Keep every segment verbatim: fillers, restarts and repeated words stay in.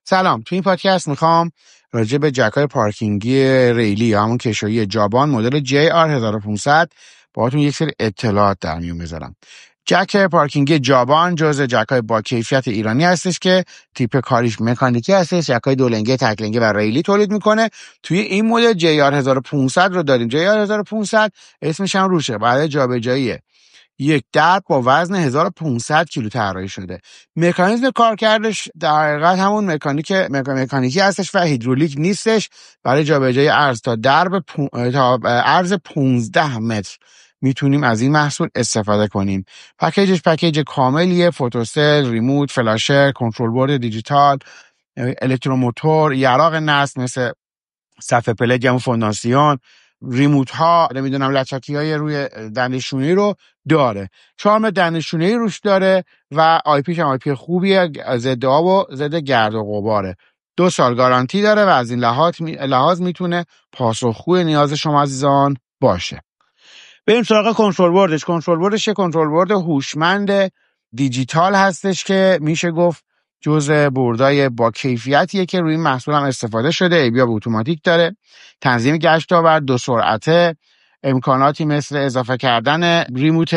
سلام، تو این پادکست میخوام راجع به جک‌های پارکینگی ریلی یا همون کشویی جابان مدل جی آر هزار و پانصد باهاتون یک سری اطلاعات در میون بذارم. جک پارکینگی جابان جزء جک‌های با کیفیت ایرانی هستش که تیپ کاریش مکانیکی هستش، جک‌های دولنگه، تکلنگه و ریلی تولید میکنه. توی این مدل جی آر هزار و پانصد رو داریم. جی آر هزار و پانصد اسمش هم روشه، برای جابجایی یک درب با وزن هزار و پانصد کیلو طراحی شده. مکانیزم کارکردش در حقیقت همون مکانیک مکانیکی هستش و هیدرولیک نیستش. برای جابجایی ارز تا درب پو... تا ارز پانزده متر میتونیم از این محصول استفاده کنیم. پکیجش پکیج کاملیه: فوتوسل، ریموت، فلاشر، کنترل بورد دیجیتال، الکتروموتور، یراق نصب مثل صفحه پلگ یا فونداسیون، ریموت ها، نمیدونم لچکی های روی دندشونی رو داره. چارم دندشونی روش داره و آی پیش هم آی پی خوبیه، ضد آب و ضد گرد و غباره. دو سال گارانتی داره و از این لحاظ می... لحاظ میتونه پاسخگوی نیاز شما عزیزان باشه. بریم سراغ کنترل بوردش. کنترل بوردش یه کنترل بورد هوشمند دیجیتال هستش که میشه گفت جزء بوردای با کیفیتیه که روی این محصول هم استفاده شده. ای بی اتوماتیک داره، تنظیم گشت‌آور، دو سرعته، امکاناتی مثل اضافه کردن ریموت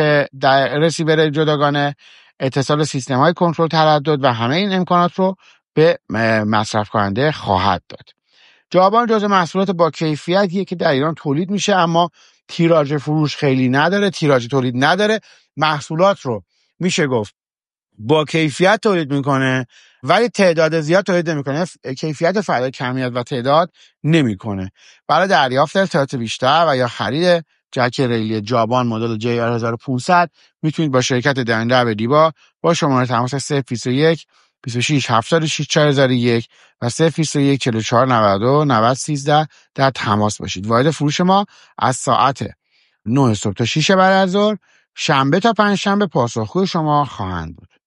رسیور جداگانه، اتصال سیستم‌های کنترل تردد و همه این امکانات رو به مصرف کننده خواهد داد. جابان جزء محصولات با کیفیتیه که در ایران تولید میشه اما تیراژ فروش خیلی نداره، تیراژ تولید نداره. محصولات رو میشه گفت با کیفیت تولید میکنه ولی تعداد زیاد تولید نمیکنه. کیفیت فعال کمیت و تعداد نمیکنه. برای دریافت اطلاعات بیشتر و یا خرید جک ریلی جابان مدل جی آر هزار و پانصد میتونید با شرکت دنده دیبا با شماره تماس صفر بیست و یک بیست و شش هفتاد و شش چهار هزار و یک و صفر بیست و یک چهل و چهار نود و دو نود سیزده در تماس باشید. واحد فروش ما از ساعت نه صبح تا شش بعد از ظهر، شنبه تا پنج شنبه پاسخگوی شما خواهند بود.